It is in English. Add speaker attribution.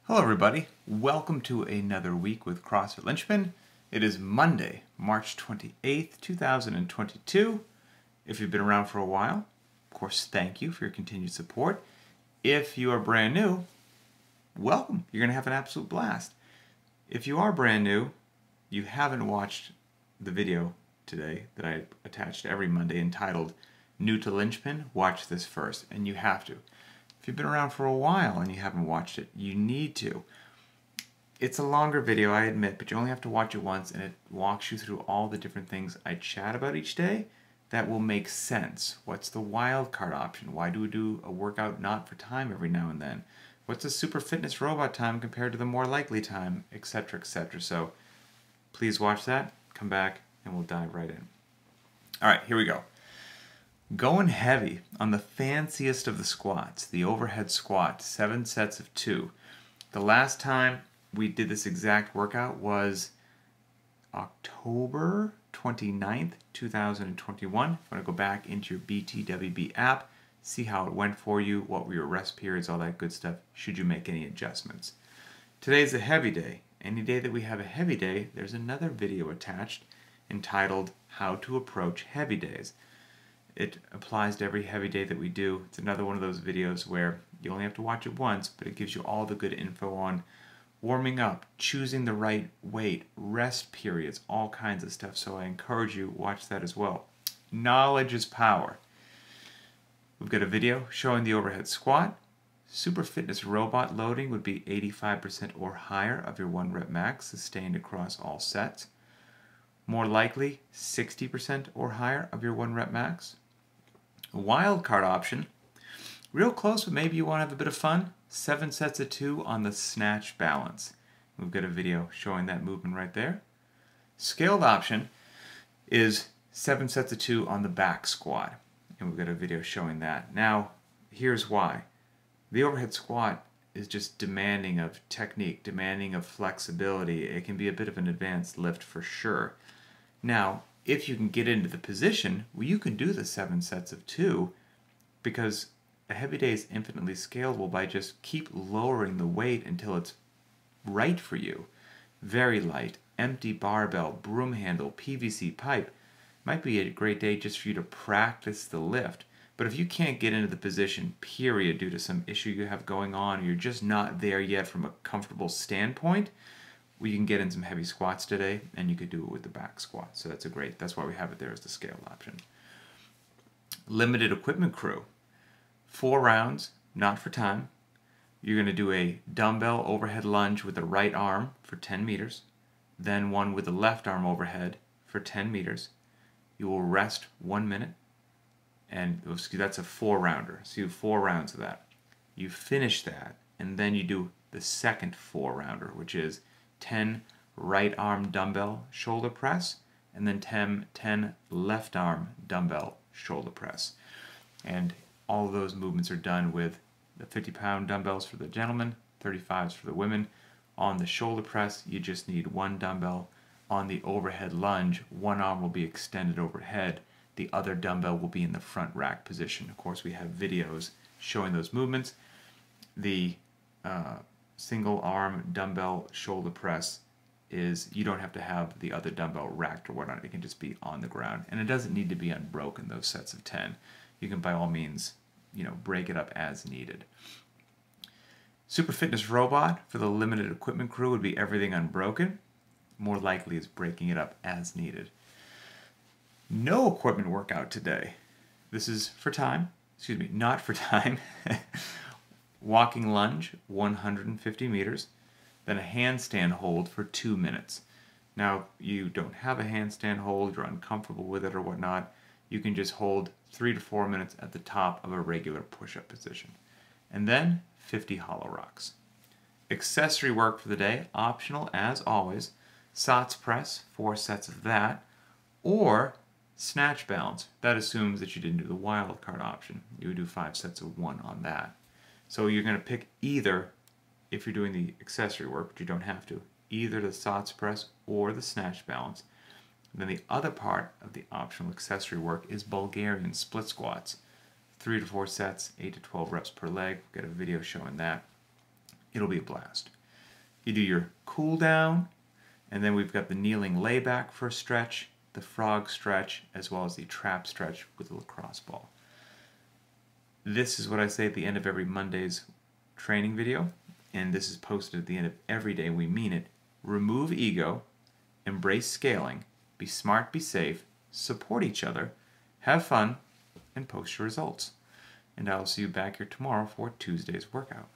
Speaker 1: Hello everybody, welcome to another week with CrossFit Linchpin. It is Monday, March 28th, 2022. If you've been around for a while, of course, thank you for your continued support. If you are brand new, welcome. You're going to have an absolute blast. If you are brand new, you haven't watched the video today that I attached every Monday entitled New to Linchpin, watch this first, and you have to. If you've been around for a while and you haven't watched it, you need to. It's a longer video, I admit, but you only have to watch it once, and it walks you through all the different things I chat about each day that will make sense. What's the wild card option? Why do we do a workout not for time every now and then? What's the super fitness robot time compared to the more likely time, etc., etc. So please watch that, come back, and we'll dive right in. All right, here we go. Going heavy on the fanciest of the squats, the overhead squat, 7 sets of 2. The last time we did this exact workout was October 29th, 2021. If you want to go back into your BTWB app, see how it went for you, what were your rest periods, all that good stuff, should you make any adjustments. Today is a heavy day. Any day that we have a heavy day, there's another video attached entitled How to Approach Heavy Days. It applies to every heavy day that we do. It's another one of those videos where you only have to watch it once, but it gives you all the good info on warming up, choosing the right weight, rest periods, all kinds of stuff. So I encourage you, watch that as well. Knowledge is power. We've got a video showing the overhead squat. Super fitness robot loading would be 85% or higher of your 1 rep max, sustained across all sets. More likely, 60% or higher of your 1 rep max. Wild card option, real close, but maybe you want to have a bit of fun. 7 sets of 2 on the snatch balance. We've got a video showing that movement right there. Scaled option is 7 sets of 2 on the back squat, and we've got a video showing that. Now, here's why. The overhead squat is just demanding of technique, demanding of flexibility. It can be a bit of an advanced lift for sure. Now, if you can get into the position, well, you can do the 7 sets of 2 because a heavy day is infinitely scalable by just keep lowering the weight until it's right for you. Very light, empty barbell, broom handle, PVC pipe. Might be a great day just for you to practice the lift. But if you can't get into the position, period, due to some issue you have going on, or you're just not there yet from a comfortable standpoint, we can get in some heavy squats today, and you could do it with the back squat. So that's why we have it there as the scaled option. Limited equipment crew. 4 rounds, not for time. You're going to do a dumbbell overhead lunge with the right arm for 10 meters, then one with the left arm overhead for 10 meters. You will rest 1 minute, and that's a 4-rounder. So you have 4 rounds of that. You finish that, and then you do the second 4-rounder, which is 10 right arm dumbbell shoulder press, and then 10 left arm dumbbell shoulder press. And all of those movements are done with the 50-pound dumbbells for the gentlemen, 35s for the women. On the shoulder press, you just need 1 dumbbell. On the overhead lunge, 1 arm will be extended overhead. The other dumbbell will be in the front rack position. Of course, we have videos showing those movements. The single arm dumbbell shoulder press is, you don't have to have the other dumbbell racked or whatnot. It can just be on the ground, and it doesn't need to be unbroken, those sets of 10. You can by all means, break it up as needed. Super fitness robot for the limited equipment crew would be everything unbroken. More likely is breaking it up as needed. No equipment workout today. This is for time. Excuse me, not for time. Walking lunge, 150 meters, then a handstand hold for 2 minutes. Now, you don't have a handstand hold, you're uncomfortable with it or whatnot, you can just hold 3 to 4 minutes at the top of a regular push-up position. And then 50 hollow rocks. Accessory work for the day, optional as always. SATS press, 4 sets of that, or snatch balance. That assumes that you didn't do the wild card option. You would do 5 sets of 1 on that. So you're going to pick either, if you're doing the accessory work, but you don't have to, either the SATS press or the snatch balance. And then the other part of the optional accessory work is Bulgarian split squats. 3 to 4 sets, 8 to 12 reps per leg. Got a video showing that. It'll be a blast. You do your cool down, and then we've got the kneeling layback for a stretch, the frog stretch, as well as the trap stretch with the lacrosse ball. This is what I say at the end of every Monday's training video, and this is posted at the end of every day. We mean it. Remove ego, embrace scaling, be smart, be safe, support each other, have fun, and post your results. And I'll see you back here tomorrow for Tuesday's workout.